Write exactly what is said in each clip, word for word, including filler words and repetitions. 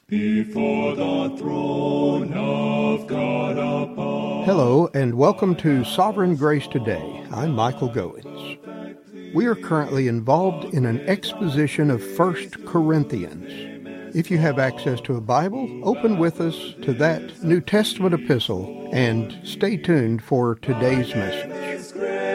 before the throne of God above. Hello, and welcome to Sovereign Grace Today. I'm Michael Goins. We are currently involved in an exposition of First Corinthians. If you have access to a Bible, open with us to that New Testament epistle and stay tuned for today's message.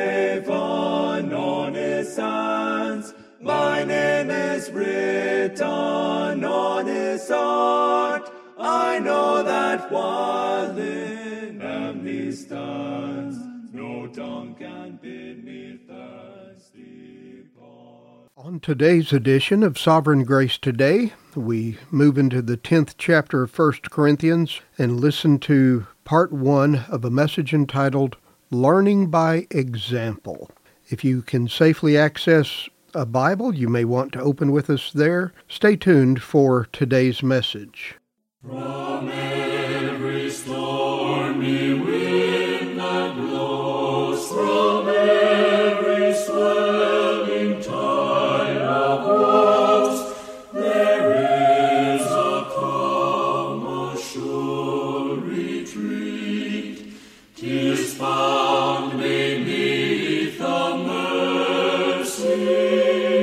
My name is written on his heart. I know that while in him he stands, no tongue can bid me thirsty. On today's edition of Sovereign Grace Today, we move into the tenth chapter of First Corinthians and listen to part one of a message entitled, Learning by Example. If you can safely access a Bible, you may want to open with us there. Stay tuned for today's message. From every stormy wind that blows, from every swelling tide of woes, there is a calm, a sure retreat. 'Tis found beneath the mercy.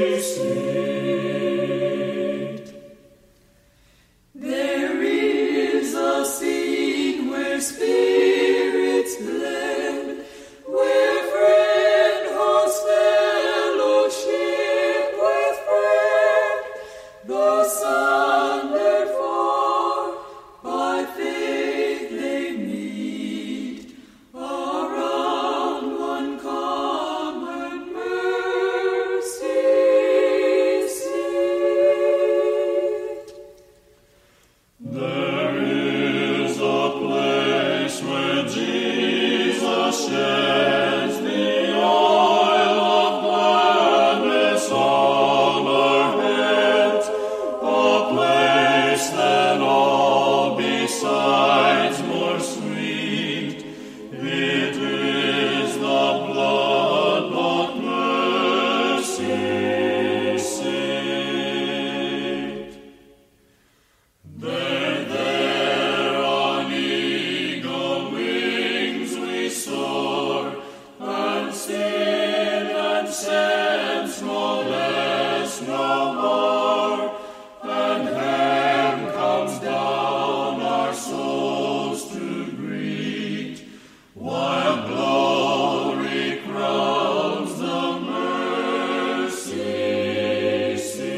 Spirits blend, where friend holds fellowship with friend, the sundered far by faith they meet, around one common mercy seat. There is a place where Jesus sheds the oil of gladness on our heads, a place that all besides more sweet. It is the blood-bought mercy seat. There, there on eagle wings we soar, and sin and sense no less, no more, and heaven comes down our souls to greet, while glory crowns the mercy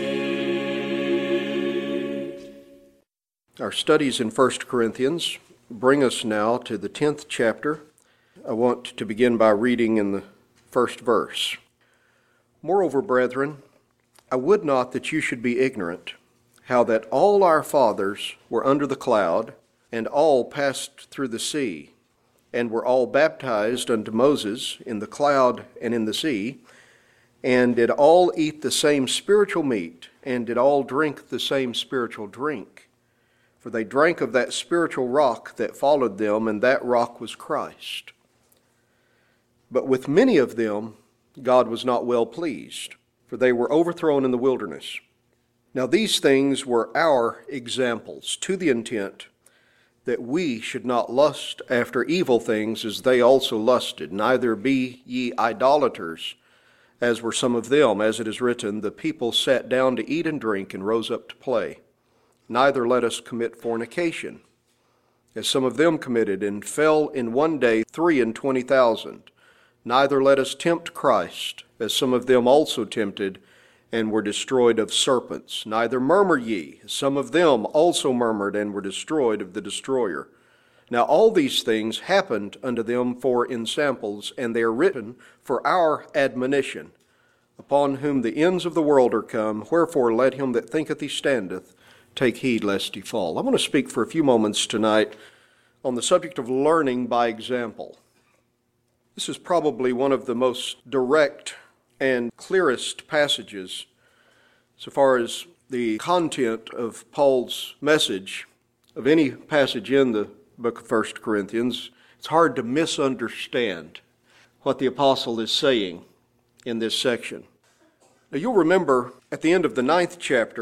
seat. Our studies in First Corinthians bring us now to the tenth chapter. I want to begin by reading in the first verse. Moreover, brethren, I would not that you should be ignorant, how that all our fathers were under the cloud, and all passed through the sea, and were all baptized unto Moses in the cloud and in the sea, and did all eat the same spiritual meat, and did all drink the same spiritual drink. For they drank of that spiritual rock that followed them, and that rock was Christ. But with many of them God was not well pleased, for they were overthrown in the wilderness. Now these things were our examples, to the intent that we should not lust after evil things as they also lusted, neither be ye idolaters, as were some of them, as it is written, the people sat down to eat and drink, and rose up to play. Neither let us commit fornication, as some of them committed, and fell in one day three and twenty thousand. Neither let us tempt Christ, as some of them also tempted, and were destroyed of serpents. Neither murmur ye, as some of them also murmured, and were destroyed of the destroyer. Now all these things happened unto them for ensamples, and they are written for our admonition, upon whom the ends of the world are come. Wherefore let him that thinketh he standeth take heed lest he fall. I want to speak for a few moments tonight on the subject of learning by example. This is probably one of the most direct and clearest passages so far as the content of Paul's message of any passage in the book of First Corinthians. It's hard to misunderstand what the apostle is saying in this section. Now you'll remember at the end of the ninth chapter,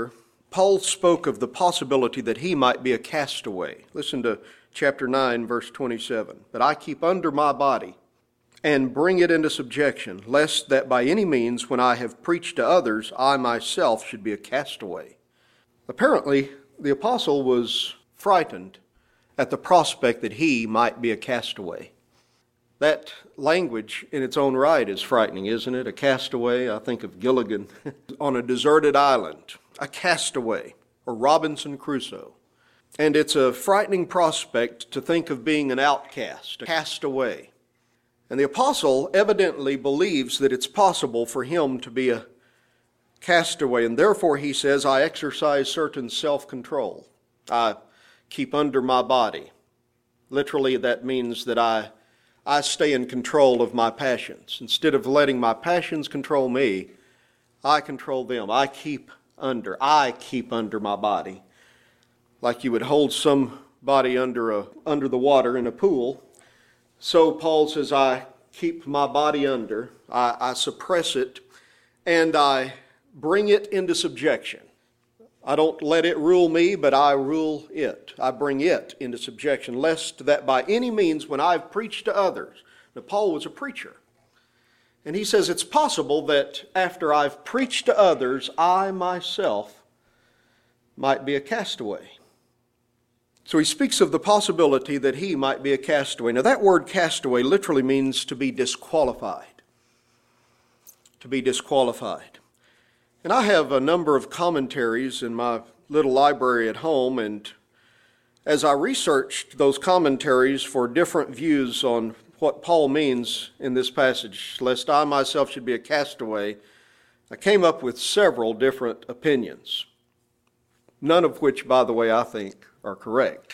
Paul spoke of the possibility that he might be a castaway. Listen to chapter nine, verse twenty-seven. But I keep under my body and bring it into subjection, lest that by any means, when I have preached to others, I myself should be a castaway. Apparently, the apostle was frightened at the prospect that he might be a castaway. That language in its own right is frightening, isn't it? A castaway. I think of Gilligan on a deserted island, a castaway, or Robinson Crusoe. And it's a frightening prospect to think of being an outcast, a castaway. And the apostle evidently believes that it's possible for him to be a castaway, and therefore he says, I exercise certain self-control. I keep under my body. Literally, that means that I, I stay in control of my passions. Instead of letting my passions control me, I control them. I keep under. I keep under my body. Like you would hold somebody under a under the water in a pool. So Paul says, I keep my body under, I, I suppress it, and I bring it into subjection. I don't let it rule me, but I rule it. I bring it into subjection, lest that by any means, when I've preached to others. Now, Paul was a preacher. And he says it's possible that after I've preached to others, I myself might be a castaway. So he speaks of the possibility that he might be a castaway. Now that word castaway literally means to be disqualified. To be disqualified. And I have a number of commentaries in my little library at home, and as I researched those commentaries for different views on what Paul means in this passage, lest I myself should be a castaway, I came up with several different opinions. None of which, by the way, I think are correct.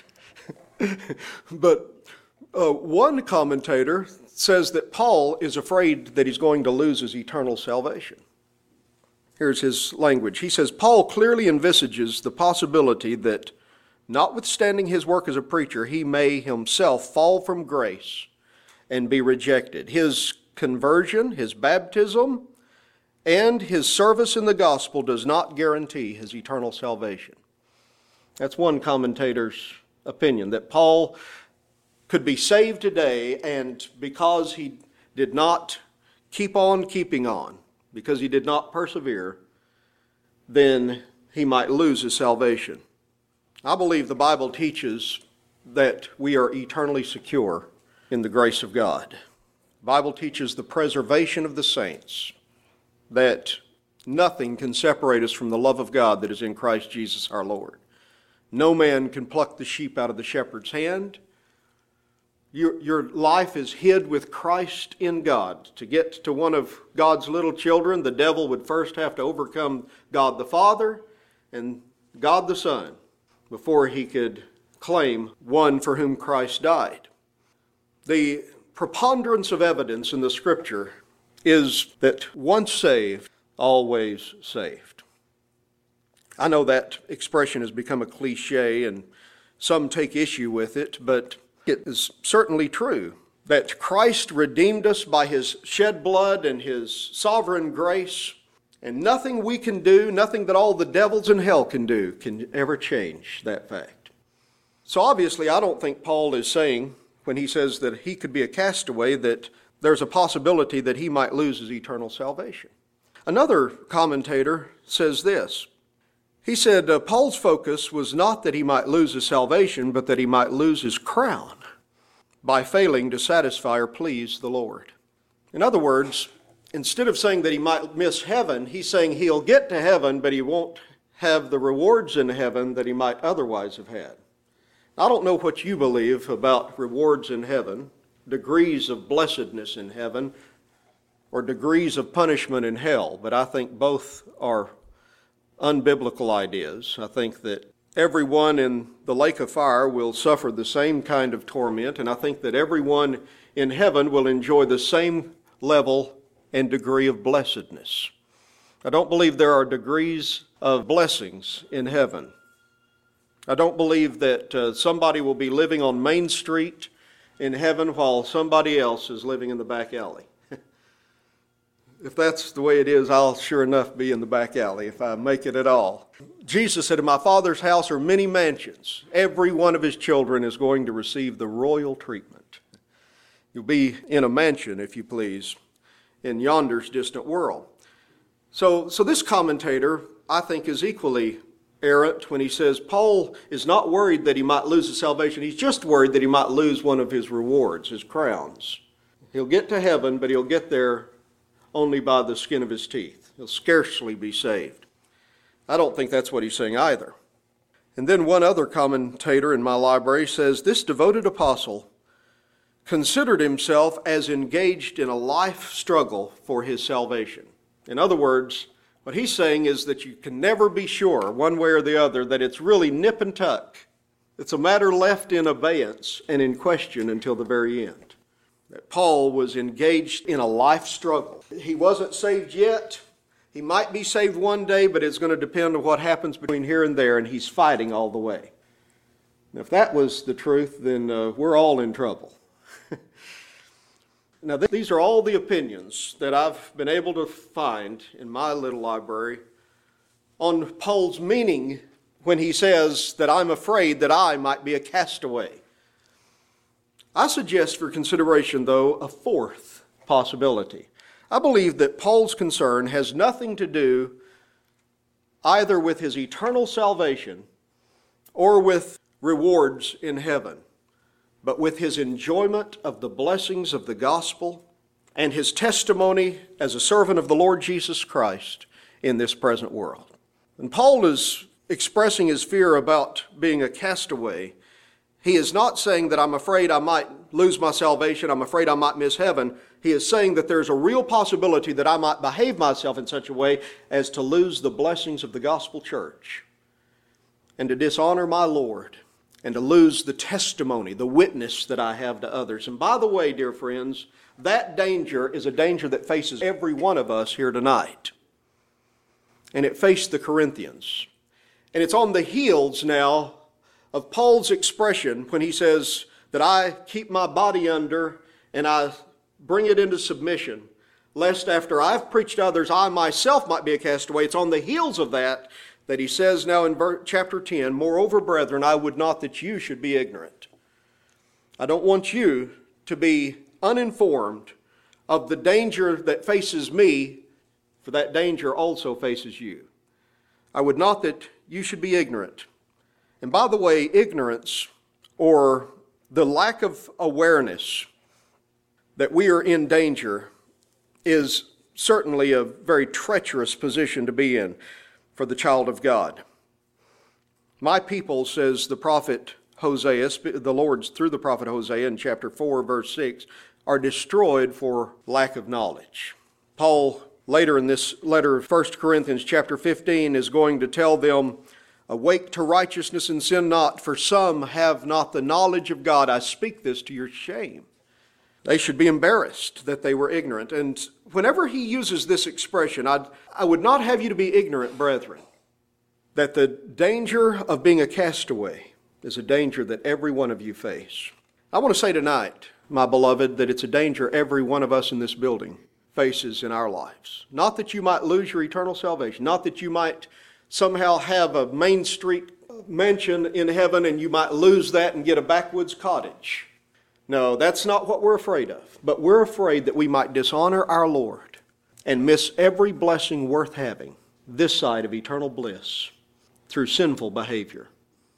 But uh, one commentator says that Paul is afraid that he's going to lose his eternal salvation. Here's his language. He says, Paul clearly envisages the possibility that, notwithstanding his work as a preacher, he may himself fall from grace and be rejected. His conversion, his baptism, and his service in the gospel does not guarantee his eternal salvation. That's one commentator's opinion, that Paul could be saved today, and because he did not keep on keeping on, because he did not persevere, then he might lose his salvation. I believe the Bible teaches that we are eternally secure in the grace of God. The Bible teaches the preservation of the saints, that nothing can separate us from the love of God that is in Christ Jesus our Lord. No man can pluck the sheep out of the shepherd's hand. Your, your life is hid with Christ in God. To get to one of God's little children, the devil would first have to overcome God the Father and God the Son before he could claim one for whom Christ died. The preponderance of evidence in the Scripture is that once saved, always saved. I know that expression has become a cliche and some take issue with it, but it is certainly true that Christ redeemed us by his shed blood and his sovereign grace, and nothing we can do, nothing that all the devils in hell can do, can ever change that fact. So obviously I don't think Paul is saying, when he says that he could be a castaway, that there's a possibility that he might lose his eternal salvation. Another commentator says this. He said uh, Paul's focus was not that he might lose his salvation, but that he might lose his crown by failing to satisfy or please the Lord. In other words, instead of saying that he might miss heaven, he's saying he'll get to heaven, but he won't have the rewards in heaven that he might otherwise have had. I don't know what you believe about rewards in heaven, degrees of blessedness in heaven, or degrees of punishment in hell, but I think both are unbiblical ideas. I think that everyone in the lake of fire will suffer the same kind of torment, and I think that everyone in heaven will enjoy the same level and degree of blessedness. I don't believe there are degrees of blessings in heaven. I don't believe that uh, somebody will be living on Main Street in heaven while somebody else is living in the back alley. If that's the way it is, I'll sure enough be in the back alley if I make it at all. Jesus said, in my Father's house are many mansions. Every one of his children is going to receive the royal treatment. You'll be in a mansion, if you please, in yonder's distant world. So, so this commentator, I think, is equally errant when he says Paul is not worried that he might lose his salvation. He's just worried that he might lose one of his rewards, his crowns. He'll get to heaven, but he'll get there only by the skin of his teeth. He'll scarcely be saved. I don't think that's what he's saying either. And then one other commentator in my library says this devoted apostle considered himself as engaged in a life struggle for his salvation. In other words, what he's saying is that you can never be sure, one way or the other, that it's really nip and tuck. It's a matter left in abeyance and in question until the very end. That Paul was engaged in a life struggle. He wasn't saved yet. He might be saved one day, but it's going to depend on what happens between here and there, and he's fighting all the way. And if that was the truth, then uh, we're all in trouble. Now, th- these are all the opinions that I've been able to find in my little library on Paul's meaning when he says that I'm afraid that I might be a castaway. I suggest for consideration, though, a fourth possibility. I believe that Paul's concern has nothing to do either with his eternal salvation or with rewards in heaven, but with his enjoyment of the blessings of the gospel and his testimony as a servant of the Lord Jesus Christ in this present world. And Paul is expressing his fear about being a castaway. He is not saying that I'm afraid I might lose my salvation, I'm afraid I might miss heaven. He is saying that there's a real possibility that I might behave myself in such a way as to lose the blessings of the gospel church and to dishonor my Lord and to lose the testimony, the witness that I have to others. And by the way, dear friends, that danger is a danger that faces every one of us here tonight. And it faced the Corinthians. And it's on the heels now of Paul's expression when he says that I keep my body under and I bring it into submission, lest after I've preached to others, I myself might be a castaway. It's on the heels of that that he says now in chapter ten, moreover, brethren, I would not that you should be ignorant. I don't want you to be uninformed of the danger that faces me, for that danger also faces you. I would not that you should be ignorant. And by the way, ignorance, or the lack of awareness that we are in danger, is certainly a very treacherous position to be in for the child of God. My people, says the prophet Hosea, the Lord's through the prophet Hosea in chapter four, verse six, are destroyed for lack of knowledge. Paul, later in this letter of First Corinthians chapter fifteen, is going to tell them, awake to righteousness and sin not, for some have not the knowledge of God. I speak this to your shame. They should be embarrassed that they were ignorant. And whenever he uses this expression, I'd, I would not have you to be ignorant, brethren, that the danger of being a castaway is a danger that every one of you face. I want to say tonight, my beloved, that it's a danger every one of us in this building faces in our lives. Not that you might lose your eternal salvation, not that you might somehow have a Main Street mansion in heaven and you might lose that and get a backwoods cottage. No, that's not what we're afraid of. But we're afraid that we might dishonor our Lord and miss every blessing worth having this side of eternal bliss through sinful behavior.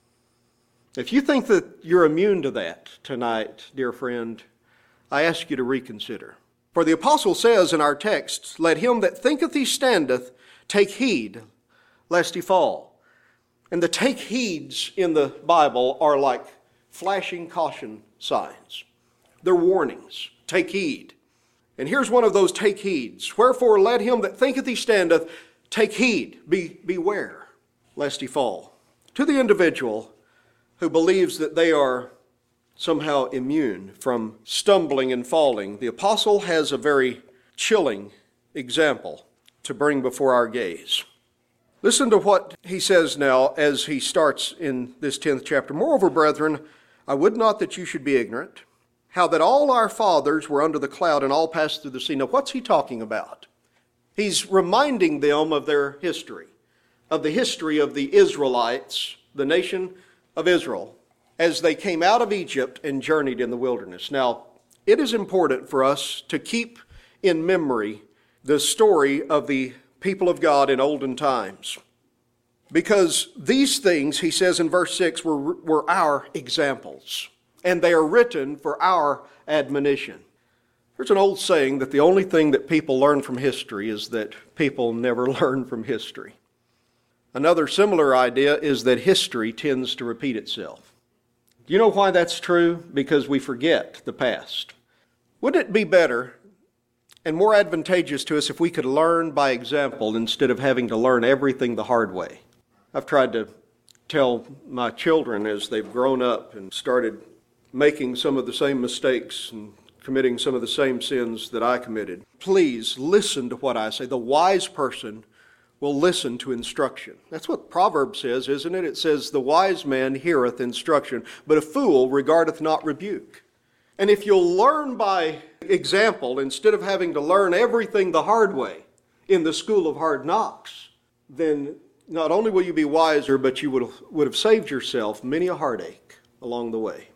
If you think that you're immune to that tonight, dear friend, I ask you to reconsider. For the apostle says in our text, let him that thinketh he standeth take heed lest he fall. And the take heeds in the Bible are like flashing caution signs. They're warnings. Take heed. And here's one of those take heeds. Wherefore let him that thinketh he standeth take heed. Be, beware lest he fall. To the individual who believes that they are somehow immune from stumbling and falling, the apostle has a very chilling example to bring before our gaze. Listen to what he says now as he starts in this tenth chapter. Moreover, brethren, I would not that you should be ignorant, how that all our fathers were under the cloud and all passed through the sea. Now, what's he talking about? He's reminding them of their history, of the history of the Israelites, the nation of Israel, as they came out of Egypt and journeyed in the wilderness. Now, it is important for us to keep in memory the story of the people of God in olden times, because these things, he says in verse six, were, were our examples, and they are written for our admonition. There's an old saying that the only thing that people learn from history is that people never learn from history. Another similar idea is that history tends to repeat itself. Do you know why that's true? Because we forget the past. Wouldn't it be better and more advantageous to us if we could learn by example instead of having to learn everything the hard way? I've tried to tell my children as they've grown up and started making some of the same mistakes and committing some of the same sins that I committed. Please listen to what I say. The wise person will listen to instruction. That's what Proverbs says, isn't it? It says, the wise man heareth instruction, but a fool regardeth not rebuke. And if you'll learn by example, instead of having to learn everything the hard way in the school of hard knocks, then not only will you be wiser, but you would have, would have saved yourself many a heartache along the way.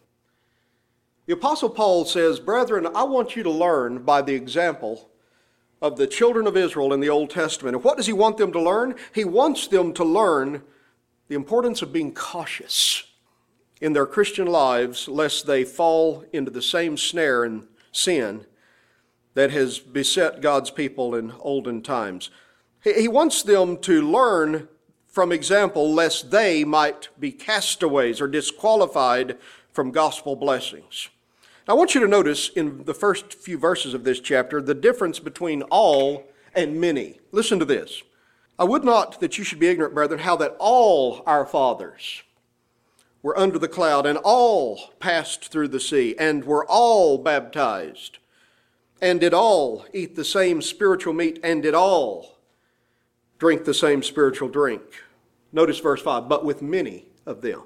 The Apostle Paul says, brethren, I want you to learn by the example of the children of Israel in the Old Testament. And what does he want them to learn? He wants them to learn the importance of being cautious in their Christian lives, lest they fall into the same snare and sin that has beset God's people in olden times. He wants them to learn from example, lest they might be castaways or disqualified from gospel blessings. Now, I want you to notice in the first few verses of this chapter the difference between all and many. Listen to this. I would not that you should be ignorant, brethren, how that all our fathers were under the cloud, and all passed through the sea, and were all baptized, and did all eat the same spiritual meat, and did all drink the same spiritual drink. Notice verse five, but with many of them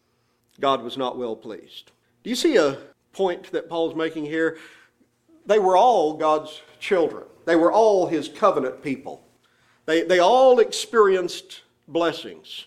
God was not well pleased. Do you see a point that Paul's making here? They were all God's children. They were all his covenant people. They, they all experienced blessings.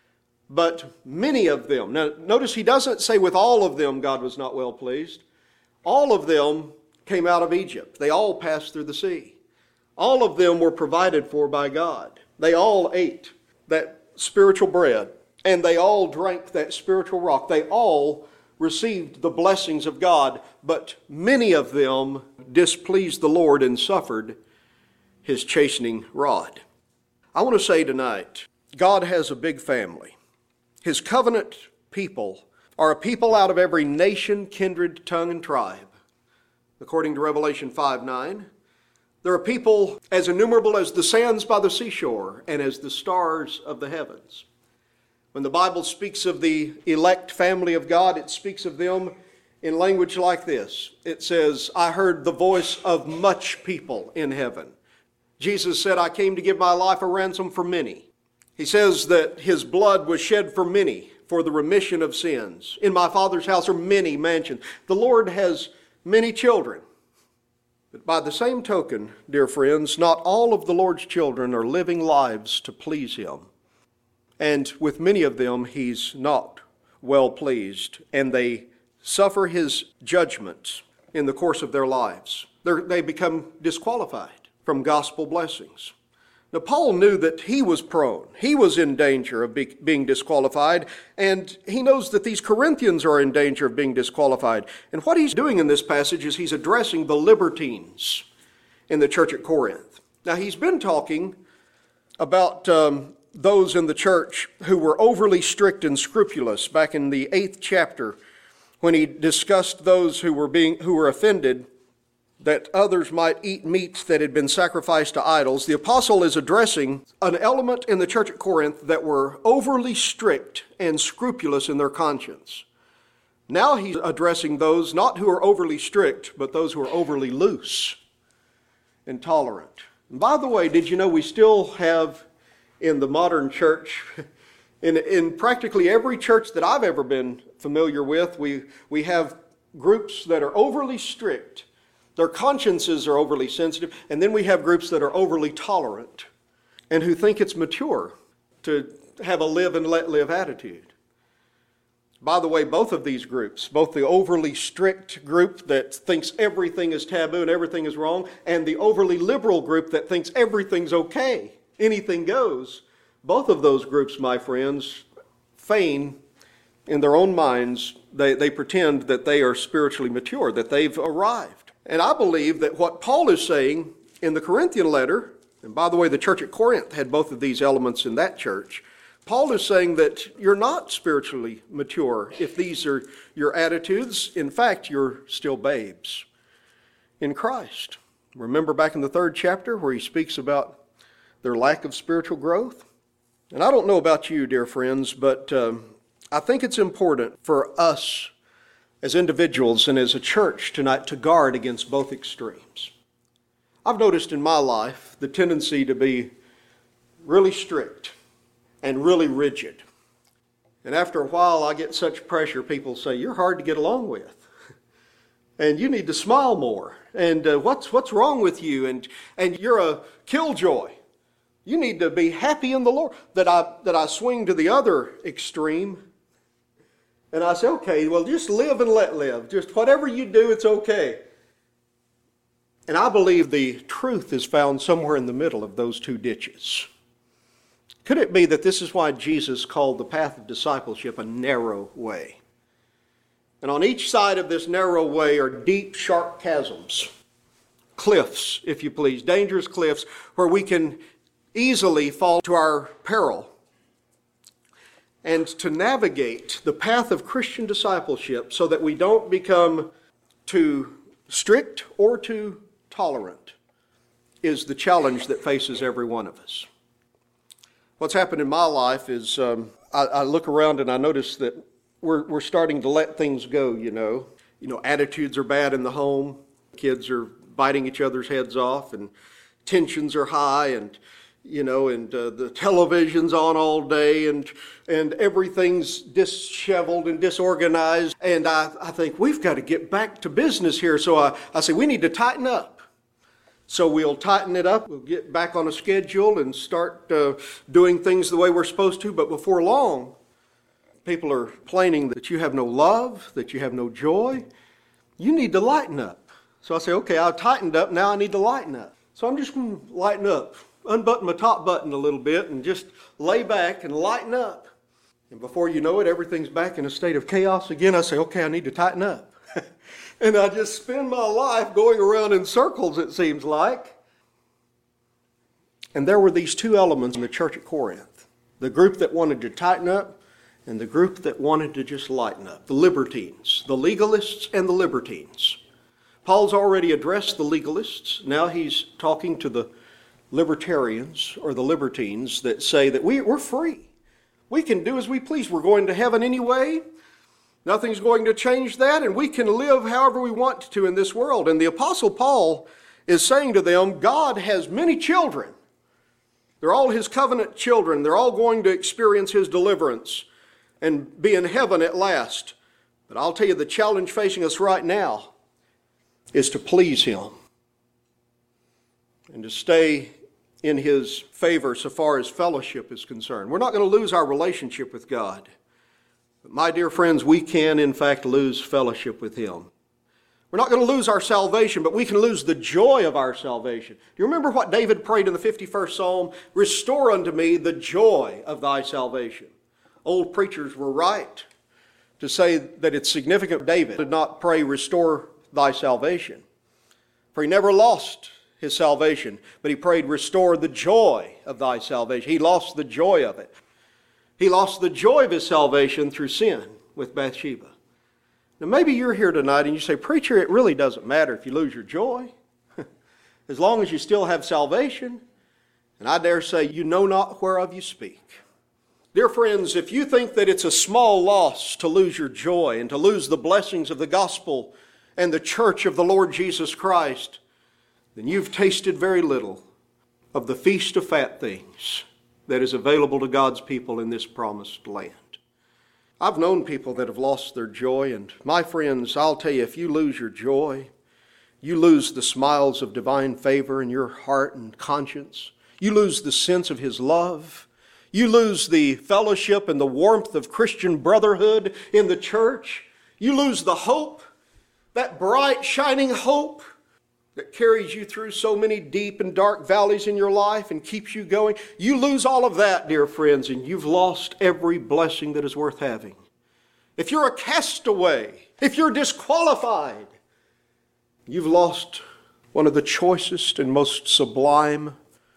But many of them, now notice he doesn't say with all of them God was not well pleased. All of them came out of Egypt. They all passed through the sea. All of them were provided for by God. They all ate that spiritual bread, and they all drank that spiritual rock. They all received the blessings of God, but many of them displeased the Lord and suffered his chastening rod. I want to say tonight, God has a big family. His covenant people are a people out of every nation, kindred, tongue, and tribe. According to Revelation five nine, there are people as innumerable as the sands by the seashore and as the stars of the heavens. When the Bible speaks of the elect family of God, it speaks of them in language like this. It says, I heard the voice of much people in heaven. Jesus said, I came to give my life a ransom for many. He says that his blood was shed for many for the remission of sins. In my Father's house are many mansions. The Lord has many children. But by the same token, dear friends, not all of the Lord's children are living lives to please him. And with many of them, he's not well pleased, and they suffer his judgments in the course of their lives. They're, they become disqualified from gospel blessings. Now, Paul knew that he was prone. He was in danger of be, being disqualified, and he knows that these Corinthians are in danger of being disqualified. And what he's doing in this passage is he's addressing the libertines in the church at Corinth. Now, he's been talking about um, those in the church who were overly strict and scrupulous back in the eighth chapter when he discussed those who were being who were offended that others might eat meats that had been sacrificed to idols. The apostle is addressing an element in the church at Corinth that were overly strict and scrupulous in their conscience. Now he's addressing those not who are overly strict, but those who are overly loose and tolerant. And by the way, did you know we still have in the modern church, in, in practically every church that I've ever been familiar with, we, we have groups that are overly strict Their consciences are overly sensitive. And then we have groups that are overly tolerant and who think it's mature to have a live and let live attitude. By the way, both of these groups, both the overly strict group that thinks everything is taboo and everything is wrong, and the overly liberal group that thinks everything's okay, anything goes, both of those groups, my friends, feign in their own minds, they, they pretend that they are spiritually mature, that they've arrived. And I believe that what Paul is saying in the Corinthian letter, and by the way, the church at Corinth had both of these elements in that church, Paul is saying that you're not spiritually mature if these are your attitudes. In fact, you're still babes in Christ. Remember back in the third chapter where he speaks about their lack of spiritual growth? And I don't know about you, dear friends, but um, I think it's important for us as individuals and as a church tonight to guard against both extremes. I've noticed in my life the tendency to be really strict and really rigid. And after a while, I get such pressure, people say, you're hard to get along with. And you need to smile more. And uh, what's what's wrong with you? And and you're a killjoy. You need to be happy in the Lord. That I that I swing to the other extreme. And I say, okay, well, just live and let live. Just whatever you do, it's okay. And I believe the truth is found somewhere in the middle of those two ditches. Could it be that this is why Jesus called the path of discipleship a narrow way? And on each side of this narrow way are deep, sharp chasms, cliffs, if you please, dangerous cliffs where we can easily fall to our peril. And to navigate the path of Christian discipleship so that we don't become too strict or too tolerant is the challenge that faces every one of us. What's happened in my life is um, I, I look around and I notice that we're we're starting to let things go, you know. You know, attitudes are bad in the home. Kids are biting each other's heads off and tensions are high and, you know, and uh, the television's on all day and and everything's disheveled and disorganized. And I, I think we've got to get back to business here. So I, I say we need to tighten up. So we'll tighten it up, we'll get back on a schedule and start uh, doing things the way we're supposed to. But before long, people are complaining that you have no love, that you have no joy. You need to lighten up. So I say, okay, I've tightened up, now I need to lighten up. So I'm just going to lighten up, unbutton my top button a little bit and just lay back and lighten up. And before you know it, everything's back in a state of chaos again. I say, okay, I need to tighten up. And I just spend my life going around in circles, it seems like. And there were these two elements in the church at Corinth. The group that wanted to tighten up and the group that wanted to just lighten up. The libertines, the legalists and the libertines. Paul's already addressed the legalists. Now he's talking to the libertarians or the libertines that say that we, we're free. We can do as we please. We're going to heaven anyway. Nothing's going to change that, and we can live however we want to in this world. And the Apostle Paul is saying to them, God has many children. They're all his covenant children. They're all going to experience his deliverance and be in heaven at last. But I'll tell you, the challenge facing us right now is to please him and to stay in his favor so far as fellowship is concerned. We're not going to lose our relationship with God. But my dear friends, we can in fact lose fellowship with him. We're not going to lose our salvation, but we can lose the joy of our salvation. Do you remember what David prayed in the fifty-first Psalm? Restore unto me the joy of thy salvation. Old preachers were right to say that it's significant David did not pray, restore thy salvation. For he never lost his salvation, but he prayed, restore the joy of thy salvation. He lost the joy of it. He lost the joy of his salvation through sin with Bathsheba. Now maybe you're here tonight and you say, preacher, it really doesn't matter if you lose your joy. As long as you still have salvation. And I dare say you know not whereof you speak. Dear friends, if you think that it's a small loss to lose your joy and to lose the blessings of the gospel and the church of the Lord Jesus Christ, then you've tasted very little of the feast of fat things that is available to God's people in this promised land. I've known people that have lost their joy, and my friends, I'll tell you, if you lose your joy, You lose the smiles of divine favor in your heart and conscience. You lose the sense of His love. You lose the fellowship and the warmth of Christian brotherhood in the church. You lose the hope, that bright, shining hope that carries you through so many deep and dark valleys in your life and keeps you going. You lose all of that, dear friends, and you've lost every blessing that is worth having. If you're a castaway, if you're disqualified, you've lost one of the choicest and most sublime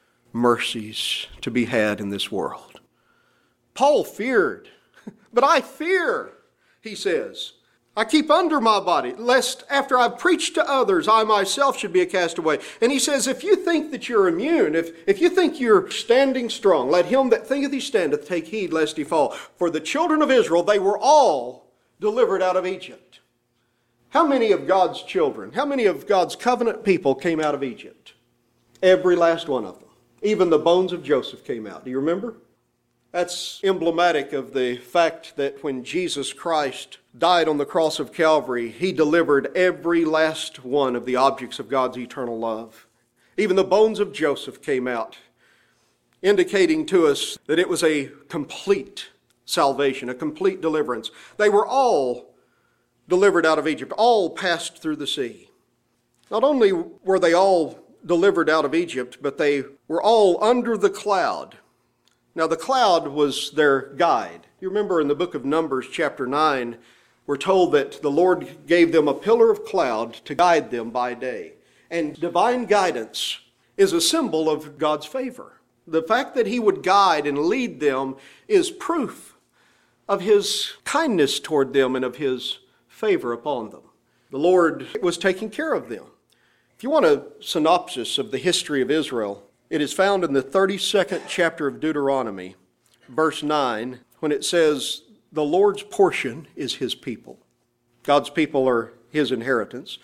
mercies to be had in this world. Paul feared, but I fear, he says. I keep under my body, lest after I've preached to others, I myself should be a castaway. And he says, if you think that you're immune, if, if you think you're standing strong, let him that thinketh he standeth take heed lest he fall. For the children of Israel, they were all delivered out of Egypt. How many of God's children, how many of God's covenant people came out of Egypt? Every last one of them. Even the bones of Joseph came out. Do you remember? That's emblematic of the fact that when Jesus Christ died on the cross of Calvary, He delivered every last one of the objects of God's eternal love. Even the bones of Joseph came out, indicating to us that it was a complete salvation, a complete deliverance. They were all delivered out of Egypt, all passed through the sea. Not only were they all delivered out of Egypt, but they were all under the cloud. Now the cloud was their guide. You remember in the book of Numbers chapter nine, we're told that the Lord gave them a pillar of cloud to guide them by day. And divine guidance is a symbol of God's favor. The fact that He would guide and lead them is proof of His kindness toward them and of His favor upon them. The Lord was taking care of them. If you want a synopsis of the history of Israel, it is found in the thirty-second chapter of Deuteronomy, verse nine, when it says, the Lord's portion is His people. God's people are His inheritance.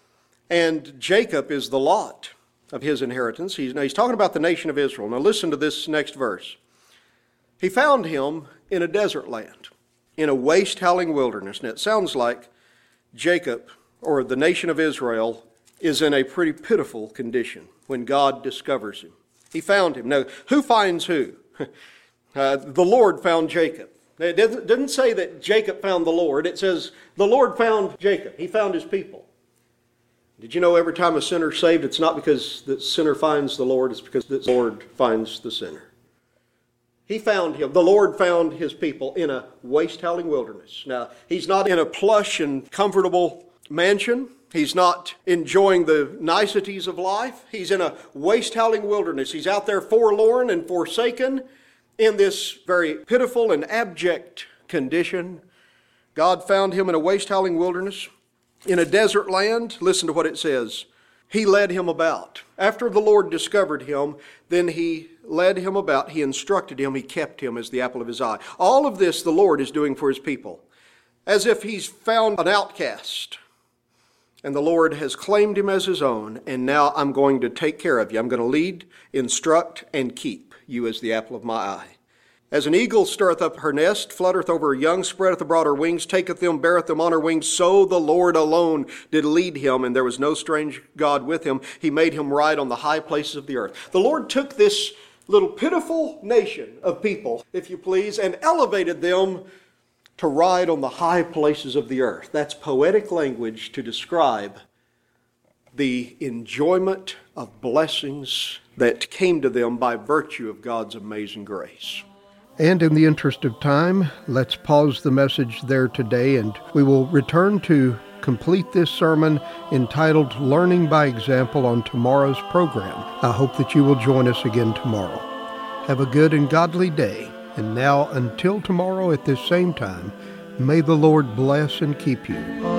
And Jacob is the lot of His inheritance. He's, now he's talking about the nation of Israel. Now listen to this next verse. He found him in a desert land, in a waste-howling wilderness. Now it sounds like Jacob, or the nation of Israel, is in a pretty pitiful condition when God discovers him. He found him. Now, who finds who? uh, the Lord found Jacob. It didn't, didn't say that Jacob found the Lord. It says the Lord found Jacob. He found His people. Did you know every time a sinner is saved, it's not because the sinner finds the Lord, it's because the Lord finds the sinner. He found him. The Lord found His people in a waste-howling wilderness. Now, He's not in a plush and comfortable mansion. He's not enjoying the niceties of life. He's in a waste-howling wilderness. He's out there forlorn and forsaken in this very pitiful and abject condition. God found him in a waste-howling wilderness, in a desert land. Listen to what it says. He led him about. After the Lord discovered him, then He led him about. He instructed him. He kept him as the apple of His eye. All of this the Lord is doing for His people, as if He's found an outcast. And the Lord has claimed him as His own, and now I'm going to take care of you. I'm going to lead, instruct, and keep you as the apple of my eye. As an eagle stirreth up her nest, fluttereth over her young, spreadeth abroad her wings, taketh them, beareth them on her wings, so the Lord alone did lead him, and there was no strange God with him. He made him ride on the high places of the earth. The Lord took this little pitiful nation of people, if you please, and elevated them to ride on the high places of the earth. That's poetic language to describe the enjoyment of blessings that came to them by virtue of God's amazing grace. And in the interest of time, let's pause the message there today, and we will return to complete this sermon entitled Learning by Example on tomorrow's program. I hope that you will join us again tomorrow. Have a good and godly day. And now, until tomorrow at this same time, may the Lord bless and keep you.